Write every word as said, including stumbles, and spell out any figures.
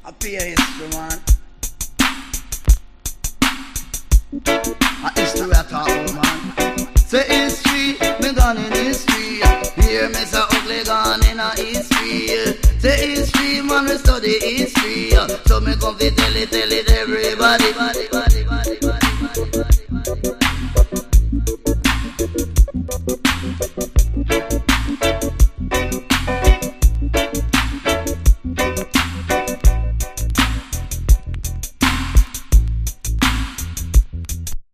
I pay history, man. A history I talk about, man. Say history, me gone in history. Here me say ugly gone in a history. Say history, man, we study history. So me come fit